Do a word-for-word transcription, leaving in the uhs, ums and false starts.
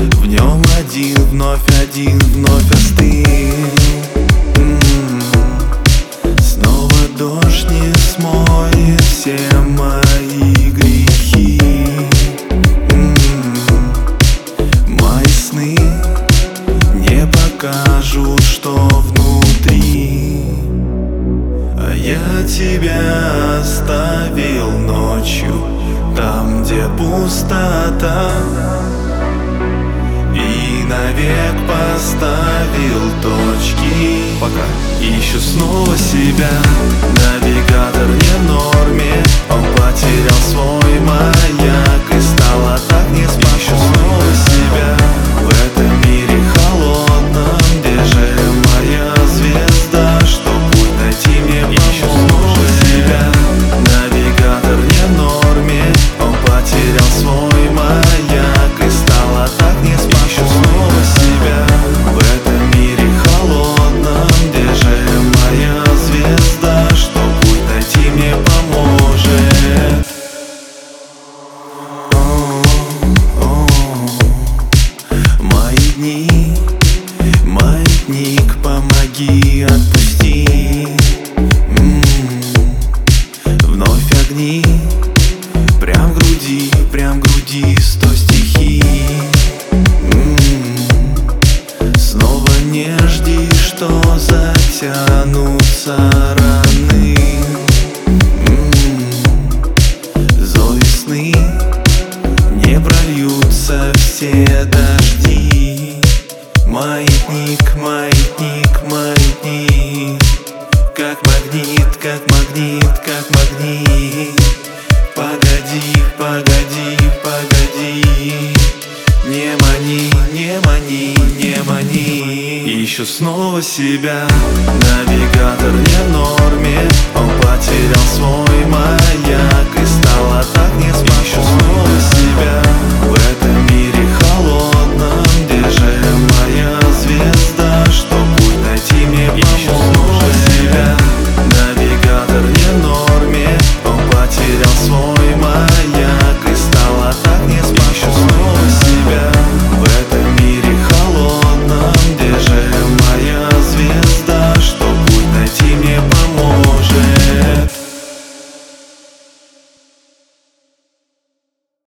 В нем один, вновь один, вновь остыл. М-м-м. Снова дождь не смоет все мои грехи. М-м-м. Мои сны не покажут, что внутри. А я тебя оставил ночью, там, где пустота, и навек поставил точки. Пока. Ищу снова себя. Навигатор не в норме, он потерял свой маяк, и стало так неспокойно. Ищу снова себя в этом мире холодном, где же моя звезда, что путь найти мне поможет. Ищу снова себя. Навигатор не в норме, он потерял свой маяк, и стало так неспокойно. Ищу снова себя в этом мире холодном, где же моя звезда, что путь найти мне поможет. О-о-о. Мои дни, маятник, помоги, отпусти. М-м-м. Вновь огни, прям в груди, прям в груди сто стихий. М-м-м. Снова не жди, что затянутся раны. М-м-м. Зови сны, не прольются все дожди. Маятник, маятник, маятник, как магнит, как магнит, как магнит. Погоди, погоди, погоди, не мани, не мани, не мани. Ищу снова себя. Навигатор не в норме, он потерял свой маяк, и стало так неспокойно.